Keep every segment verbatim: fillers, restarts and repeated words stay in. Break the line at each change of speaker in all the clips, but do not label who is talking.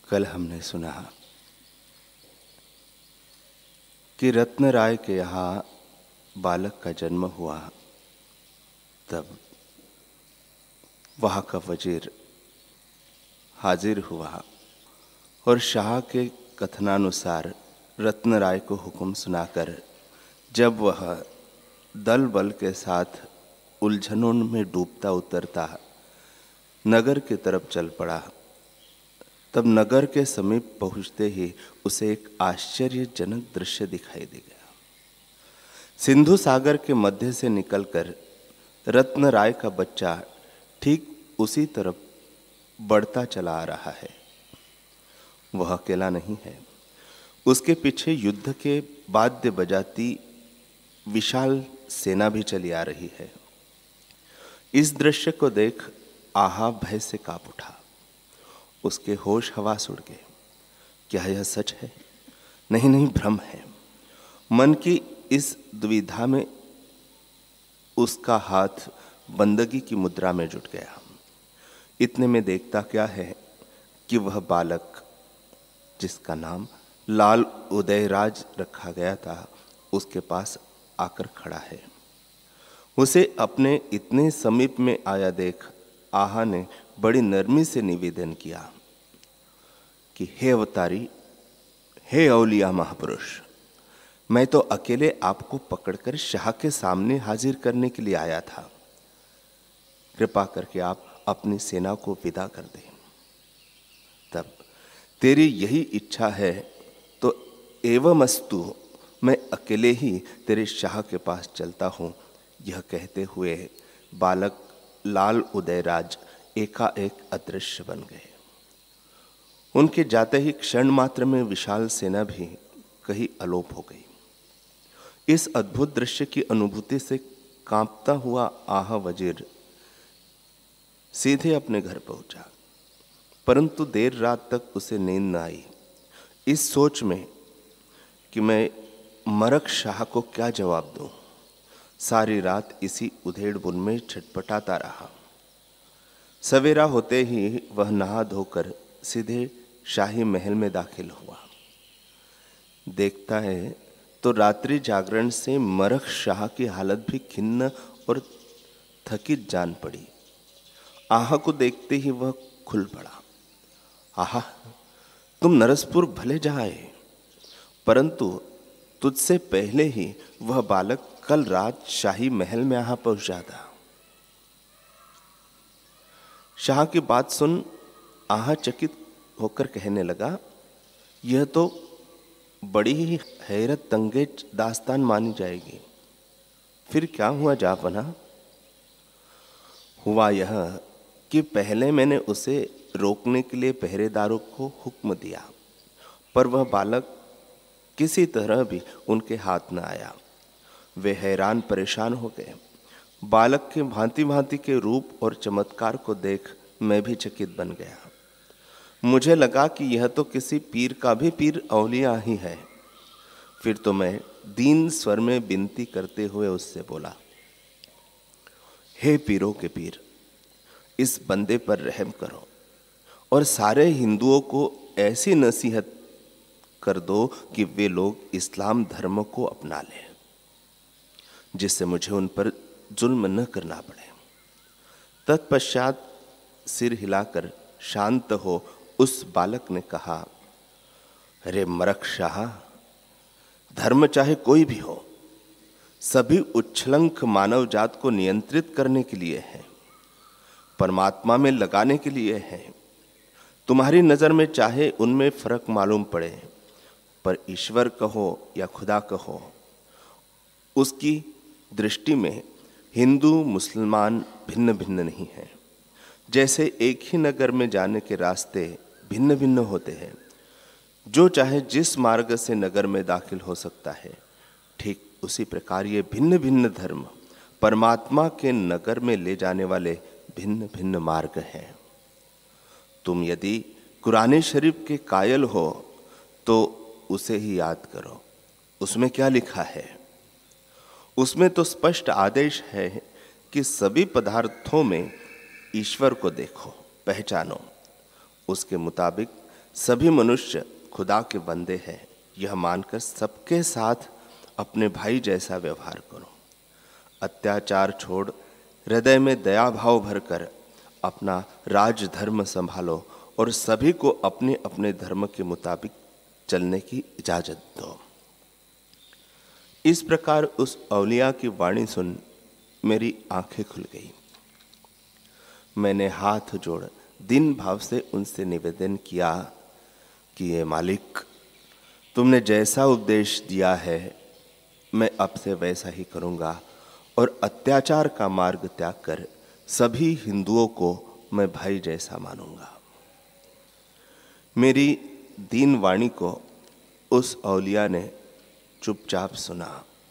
कल हमने सुना कि रत्न राय के यहाँ बालक का जन्म हुआ। तब वहाँ का वजीर हाजिर हुआ और शाह के कथनानुसार रत्न राय को हुक्म सुनाकर जब वह दल बल के साथ उलझनों में डूबता उतरता नगर की तरफ चल पड़ा, तब नगर के समीप पहुंचते ही उसे एक आश्चर्यजनक दृश्य दिखाई दे गया। सिंधु सागर के मध्य से निकलकर रत्न राय का बच्चा ठीक उसी तरफ बढ़ता चला आ रहा है। वह अकेला नहीं है, उसके पीछे युद्ध के वाद्य बजाती विशाल सेना भी चली आ रही है। इस दृश्य को देख आहा भय से कांप उठा। उसके होश हवास उड़ गए। क्या यह सच है? नहीं नहीं, भ्रम है। मन की इस दुविधा में उसका हाथ बंदगी की मुद्रा में जुट गया। इतने में देखता क्या है कि वह बालक जिसका नाम लाल उदयराज रखा गया था उसके पास आकर खड़ा है। उसे अपने इतने समीप में आया देख आहा ने बड़ी नरमी से निवेदन किया कि हे अवतारी, हे औलिया महापुरुष, मैं तो अकेले आपको पकड़कर शाह के सामने हाजिर करने के लिए आया था। कृपा करके आप अपनी सेना को विदा कर दें। तब तेरी यही इच्छा है तो एवमस्तु, मैं अकेले ही तेरे शाह के पास चलता हूँ। यह कहते हुए बालक लाल उदयराज एकाएक अदृश्य बन गए। उनके जाते ही क्षण मात्र में विशाल सेना भी कहीं अलोप हो गई। इस अद्भुत दृश्य की अनुभूति से कांपता हुआ आहा वजीर सीधे अपने घर पहुंचा, परंतु देर रात तक उसे नींद न आई। इस सोच में कि मैं मरक शाह को क्या जवाब दूं, सारी रात इसी उधेड़-बुन में छटपटाता रहा। सवेरा होते ही वह नहा धोकर सीधे शाही महल में दाखिल हुआ। देखता है तो रात्रि जागरण से मरक शाह की हालत भी खिन्न और थकित जान पड़ी। आहा को देखते ही वह खुल पड़ा। आहा, तुम नरसपुर भले जाए, परंतु तुझसे पहले ही वह बालक कल रात शाही महल में आहा पहुंचा था। शाह की बात सुन आहा चकित होकर कहने लगा, यह तो बड़ी ही हैरत अंगेज दास्तान मानी जाएगी। फिर क्या हुआ जापना? हुआ यह कि पहले मैंने उसे रोकने के लिए पहरेदारों को हुक्म दिया, पर वह बालक किसी तरह भी उनके हाथ न आया। वे हैरान परेशान हो गए। बालक के भांति भांति के रूप और चमत्कार को देख मैं भी चकित बन गया। मुझे लगा कि यह तो किसी पीर का भी पीर औलिया ही है। फिर तो मैं दीन स्वर में विनती करते हुए उससे बोला, हे पीरों के पीर, इस बंदे पर रहम करो और सारे हिंदुओं को ऐसी नसीहत कर दो कि वे लोग इस्लाम धर्म को अपना लें, जिससे मुझे उन पर जुल्म न करना पड़े। तत्पश्चात सिर हिलाकर शांत हो उस बालक ने कहा, अरे मरक शाह, धर्म चाहे कोई भी हो, सभी उच्छृंख मानव जात को नियंत्रित करने के लिए है, परमात्मा में लगाने के लिए है। तुम्हारी नज़र में चाहे उनमें फर्क मालूम पड़े, पर ईश्वर कहो या खुदा कहो, उसकी दृष्टि में हिंदू मुसलमान भिन्न भिन्न नहीं है। जैसे एक ही नगर में जाने के रास्ते भिन्न भिन्न होते हैं, जो चाहे जिस मार्ग से नगर में दाखिल हो सकता है, ठीक उसी प्रकार ये भिन्न भिन्न धर्म परमात्मा के नगर में ले जाने वाले भिन्न भिन्न मार्ग हैं। तुम यदि कुरान शरीफ के कायल हो तो उसे ही याद करो। उसमें क्या लिखा है? उसमें तो स्पष्ट आदेश है कि सभी पदार्थों में ईश्वर को देखो, पहचानो। उसके मुताबिक सभी मनुष्य खुदा के बंदे हैं, यह मानकर सबके साथ अपने भाई जैसा व्यवहार करो। अत्याचार छोड़ हृदय में दया भाव भरकर अपना राज धर्म संभालो और सभी को अपने अपने धर्म के मुताबिक चलने की इजाजत दो। इस प्रकार उस औलिया की वाणी सुन मेरी आंखें खुल गई। मैंने हाथ जोड़ दीन भाव से उनसे निवेदन किया कि ये मालिक, तुमने जैसा उपदेश दिया है मैं अब से वैसा ही करूँगा और अत्याचार का मार्ग त्याग कर सभी हिंदुओं को मैं भाई जैसा मानूंगा। मेरी दीन वाणी को उस औलिया ने चुपचाप सुना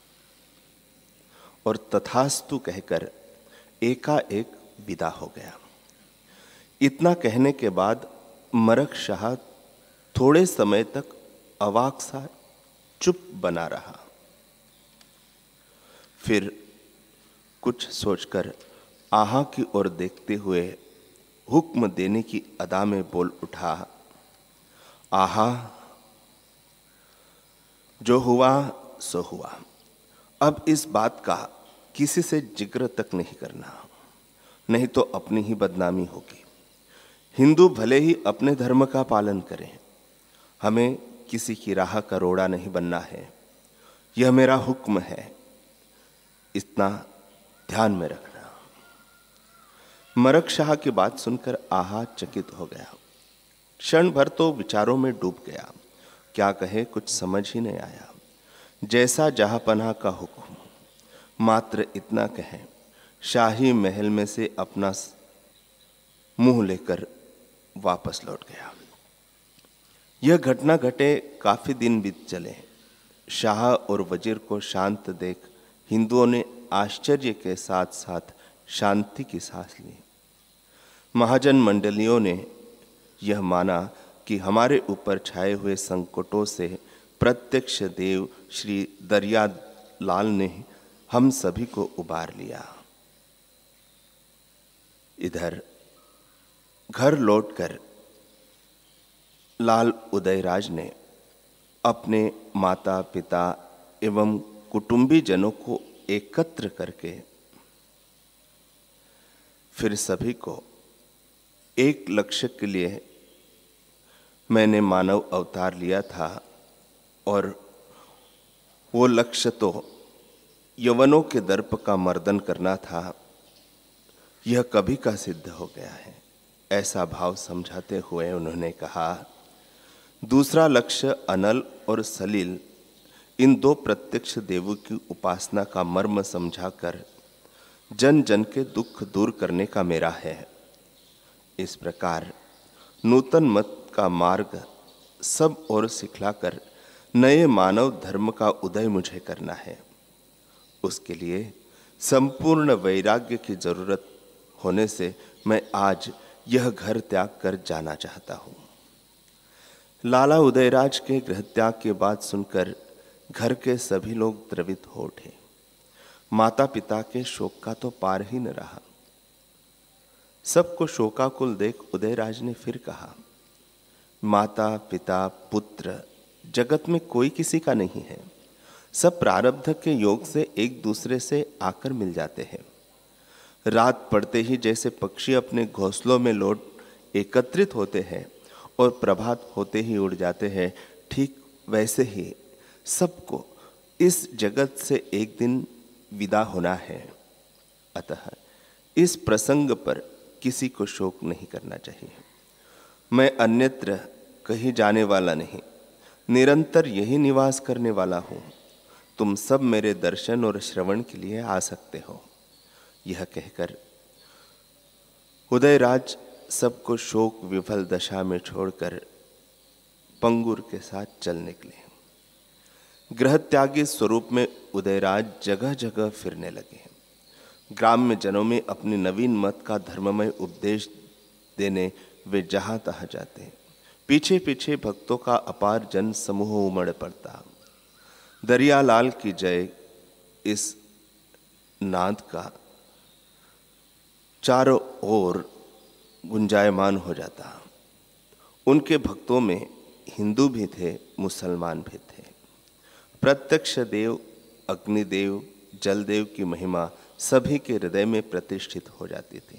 और तथास्तु कहकर एकाएक विदा हो गया। इतना कहने के बाद मरक शाह थोड़े समय तक अवाक सा चुप बना रहा। फिर कुछ सोचकर आहा की ओर देखते हुए हुक्म देने की अदा में बोल उठा, आहा, जो हुआ सो हुआ। अब इस बात का किसी से जिक्र तक नहीं करना, नहीं तो अपनी ही बदनामी होगी। हिंदू भले ही अपने धर्म का पालन करें, हमें किसी की राह का रोड़ा नहीं बनना है। यह मेरा हुक्म है, इतना ध्यान में रखना। मरक शाह की बात सुनकर आहा चकित हो गया। क्षण भर तो विचारों में डूब गया। क्या कहे कुछ समझ ही नहीं आया। जैसा जहांपनाह का हुक्म, मात्र इतना कहे, शाही महल में से अपना मुंह लेकर वापस लौट गया। यह घटना घटे काफी दिन बीत चले। शाह और वजीर को शांत देख हिंदुओं ने आश्चर्य के साथ साथ शांति की सांस ली। महाजन मंडलियों ने यह माना कि हमारे ऊपर छाए हुए संकटों से प्रत्यक्ष देव श्री दरिया लाल ने हम सभी को उबार लिया। इधर घर लौटकर लाल उदयराज ने अपने माता पिता एवं कुटुंबी जनों को एकत्र करके फिर सभी को एक लक्ष्य के लिए मैंने मानव अवतार लिया था और वो लक्ष्य तो यवनों के दर्प का मर्दन करना था, यह कभी का सिद्ध हो गया है। ऐसा भाव समझाते हुए उन्होंने कहा, दूसरा लक्ष्य अनल और सलील इन दो प्रत्यक्ष देवों की उपासना का मर्म समझाकर जन जन के दुख दूर करने का मेरा है। इस प्रकार नूतन मत का मार्ग सब ओर सिखलाकर नए मानव धर्म का उदय मुझे करना है। उसके लिए संपूर्ण वैराग्य की जरूरत होने से मैं आज यह घर त्याग कर जाना चाहता हूँ। लाला उदयराज के गृह त्याग की बात सुनकर घर के सभी लोग द्रवित हो उठे। माता पिता के शोक का तो पार ही न रहा। सबको शोकाकुल देख उदयराज ने फिर कहा, माता पिता पुत्र जगत में कोई किसी का नहीं है। सब प्रारब्ध के योग से एक दूसरे से आकर मिल जाते हैं। रात पड़ते ही जैसे पक्षी अपने घोंसलों में लौट एकत्रित होते हैं और प्रभात होते ही उड़ जाते हैं, ठीक वैसे ही सबको इस जगत से एक दिन विदा होना है। अतः इस प्रसंग पर किसी को शोक नहीं करना चाहिए। मैं अन्यत्र कहीं जाने वाला नहीं, निरंतर यही निवास करने वाला हूँ। तुम सब मेरे दर्शन और श्रवण के लिए आ सकते हो। यह कहकर उदयराज सबको शोक विफल दशा में छोड़कर पंगुर के साथ चल निकले। गृह त्यागी स्वरूप में उदयराज जगह जगह फिरने लगे। ग्राम्य जनों में अपने नवीन मत का धर्ममय उपदेश देने वे जहां तहां जाते। पीछे पीछे भक्तों का अपार जन समूह उमड़ पड़ता। दरियालाल की जय इस नाद का चारों ओर गुंजायमान हो जाता। उनके भक्तों में हिंदू भी थे, मुसलमान भी थे। प्रत्यक्ष देव, अग्निदेव, जलदेव की महिमा सभी के हृदय में प्रतिष्ठित हो जाती थी।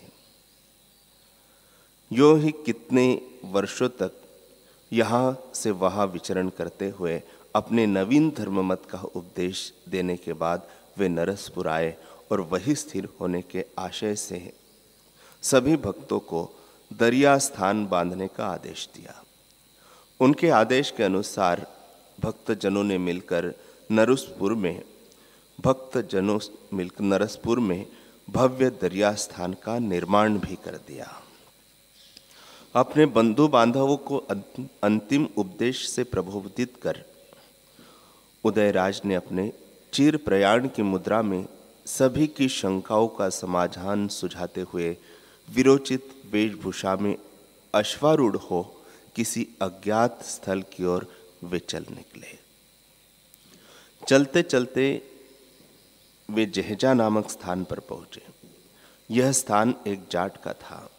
यो ही कितने वर्षों तक यहाँ से वहाँ विचरण करते हुए अपने नवीन धर्म मत का उपदेश देने के बाद वे नरसपुर आए और वही स्थिर होने के आशय से सभी भक्तों को दरिया स्थान बांधने का आदेश दिया। उनके आदेश के अनुसार भक्तजनों ने मिलकर नरसपुर में भक्तजनों मिलकर नरसपुर में भव्य दरिया स्थान का निर्माण भी कर दिया। अपने बंधु बांधवों को अंतिम उपदेश से प्रबोधित कर उदयराज ने अपने चिर प्रयाण की मुद्रा में सभी की शंकाओं का समाधान सुझाते हुए विरोचित वेशभूषा में अश्वारूढ़ हो किसी अज्ञात स्थल की ओर वे चल निकले। चलते चलते वे जहेजा नामक स्थान पर पहुंचे। यह स्थान एक जाट का था।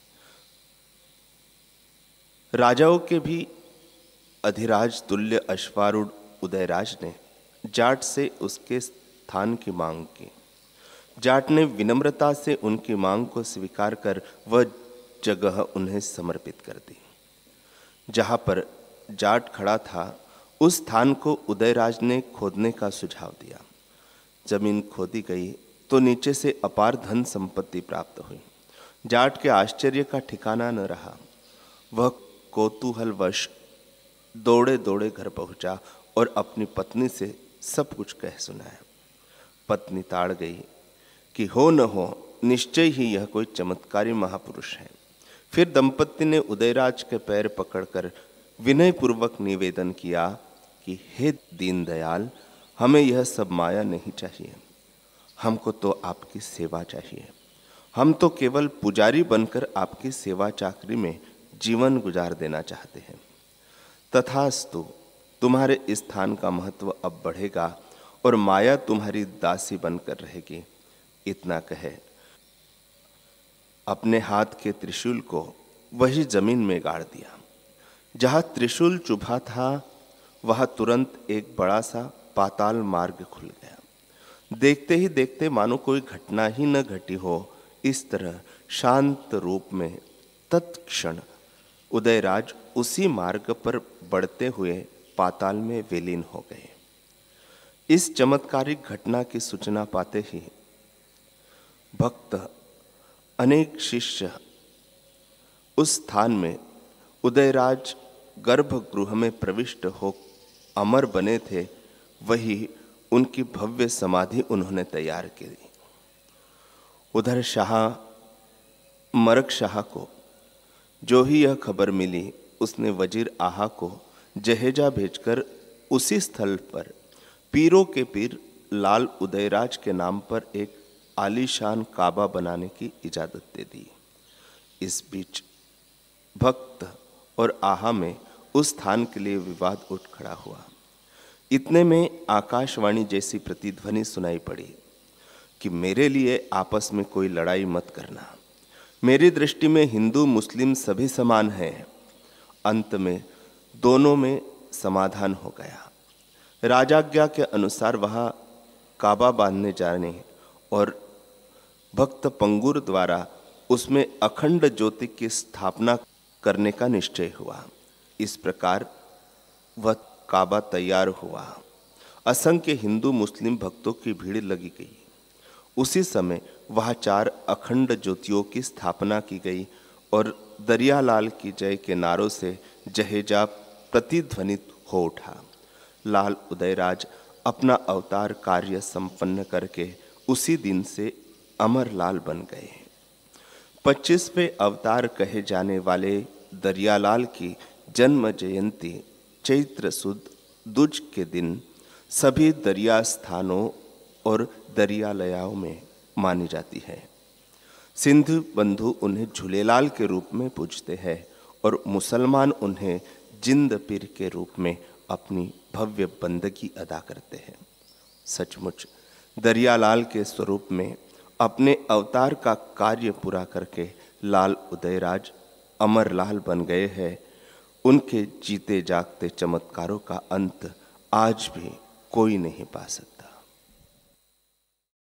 राजाओं के भी अधिराज तुल्य अश्वारूढ़ उदयराज ने जाट से उसके स्थान की मांग की। जाट ने विनम्रता से उनकी मांग को स्वीकार कर वह जगह उन्हें समर्पित कर दी। जहां पर जाट खड़ा था उस स्थान को उदयराज ने खोदने का सुझाव दिया। जमीन खोदी गई तो नीचे से अपार धन संपत्ति प्राप्त हुई। जाट के आश्चर्य का ठिकाना न रहा। वह कौतूहलवश दौड़े दौड़े घर पहुंचा और अपनी पत्नी से सब कुछ कह सुनाया। पत्नी ताड़ गई कि हो न हो निश्चय ही यह कोई चमत्कारी महापुरुष है। फिर दंपत्ति ने उदयराज के पैर पकड़कर विनयपूर्वक निवेदन किया कि हे दीनदयाल, हमें यह सब माया नहीं चाहिए, हमको तो आपकी सेवा चाहिए। हम तो केवल पुजारी बनकर आपकी सेवा चाकरी में जीवन गुजार देना चाहते हैं। तथास्तु, तुम्हारे इस स्थान का महत्व अब बढ़ेगा और माया तुम्हारी दासी बनकर रहेगी। इतना कहे अपने हाथ के त्रिशूल को वही जमीन में गाड़ दिया। जहां त्रिशूल चुभा था वहां तुरंत एक बड़ा सा पाताल मार्ग खुल गया। देखते ही देखते मानो कोई घटना ही न घटी हो, इस तरह शांत रूप में तत्क्षण उदयराज उसी मार्ग पर बढ़ते हुए पाताल में विलीन हो गए। इस चमत्कारिक घटना की सूचना पाते ही भक्त अनेक शिष्य उस स्थान में उदयराज गर्भगृह में प्रविष्ट हो अमर बने थे, वही उनकी भव्य समाधि उन्होंने तैयार की। उधर शाह मरक शाह को जो ही यह खबर मिली, उसने वजीर आहा को जहेजा भेजकर उसी स्थल पर पीरों के पीर लाल उदयराज के नाम पर एक आलीशान काबा बनाने की इजाजत दे दी। इस बीच भक्त और आहा में उस स्थान के लिए विवाद उठ खड़ा हुआ। इतने में आकाशवाणी जैसी प्रतिध्वनि सुनाई पड़ी कि मेरे लिए आपस में कोई लड़ाई मत करना, मेरी दृष्टि में हिंदू मुस्लिम सभी समान हैं। अंत में दोनों में समाधान हो गया। राजाज्ञा के अनुसार वहाँ काबा बांधने जाने और भक्त पंगुर द्वारा उसमें अखंड ज्योति की स्थापना करने का निश्चय हुआ। इस प्रकार वह काबा तैयार हुआ। असंख्य हिंदू मुस्लिम भक्तों की भीड़ लगी गई। उसी समय वहाँ चार अखंड ज्योतियों की स्थापना की गई और दरियालाल की जय के नारों से जहेजा प्रतिध्वनित हो उठा। लाल उदयराज अपना अवतार कार्य संपन्न करके उसी दिन से अमर लाल बन गए। पच्चीसवें अवतार कहे जाने वाले दरियालाल की जन्म जयंती चैत्र सुद दुज के दिन सभी दरिया स्थानों और दरियालयों में मानी जाती है। सिंधु बंधु उन्हें झूलेलाल के रूप में पूजते हैं और मुसलमान उन्हें जिंद पीर के रूप में अपनी भव्य बंदगी अदा करते हैं। सचमुच दरियालाल के स्वरूप में अपने अवतार का कार्य पूरा करके लाल उदयराज अमर लाल बन गए हैं। उनके जीते जागते चमत्कारों का अंत आज भी कोई नहीं पा सकता।